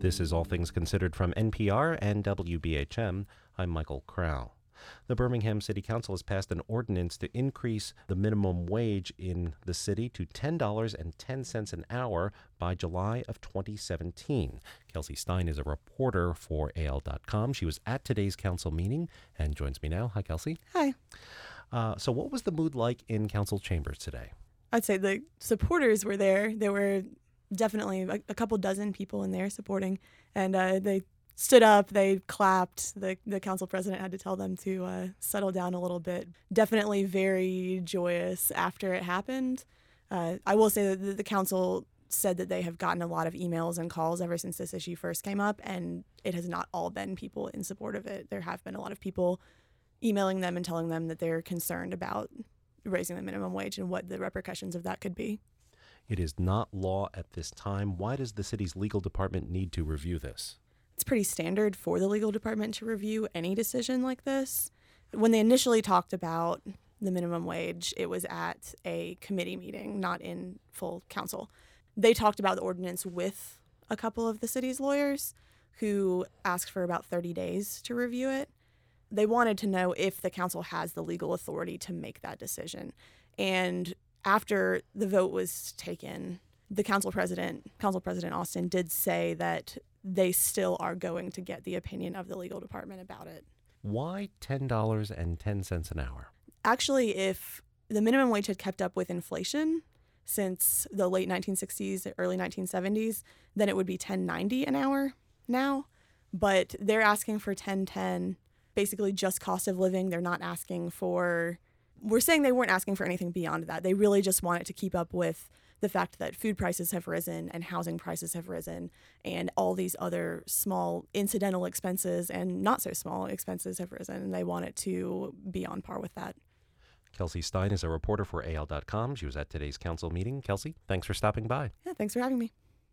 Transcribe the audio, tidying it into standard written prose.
This is All Things Considered from NPR and WBHM. I'm Michael Crow. The Birmingham City Council has passed an ordinance to increase the minimum wage in the city to $10.10 an hour by July of 2017. Kelsey Stein is a reporter for AL.com. She was at today's council meeting and joins me now. Hi, Kelsey. Hi. So what was the mood like in council chambers today? I'd say the supporters were there. There were definitely a couple dozen people in there supporting, and they stood up, they clapped. The council president had to tell them to settle down a little bit. Definitely very joyous after it happened. I will say that the council said that they have gotten a lot of emails and calls ever since this issue first came up, and it has not all been people in support of it. There have been a lot of people emailing them and telling them that they're concerned about raising the minimum wage and what the repercussions of that could be. It is not law at this time. Why does the city's legal department need to review this? It's pretty standard for the legal department to review any decision like this. When they initially talked about the minimum wage, it was at a committee meeting, not in full council. They talked about the ordinance with a couple of the city's lawyers who asked for about 30 days to review it. They wanted to know if the council has the legal authority to make that decision. And after the vote was taken, the council president Austin, did say that they still are going to get the opinion of the legal department about it. Why $10.10 an hour? Actually, if the minimum wage had kept up with inflation since the late 1960s, early 1970s, then it would be $10.90 an hour now. But they're asking for $10.10, basically just cost of living. They're not asking for... We're saying they weren't asking for anything beyond that. They really just wanted to keep up with the fact that food prices have risen and housing prices have risen and all these other small incidental expenses and not so small expenses have risen, and they want it to be on par with that. Kelsey Stein is a reporter for AL.com. She was at today's council meeting. Kelsey, thanks for stopping by. Yeah, thanks for having me.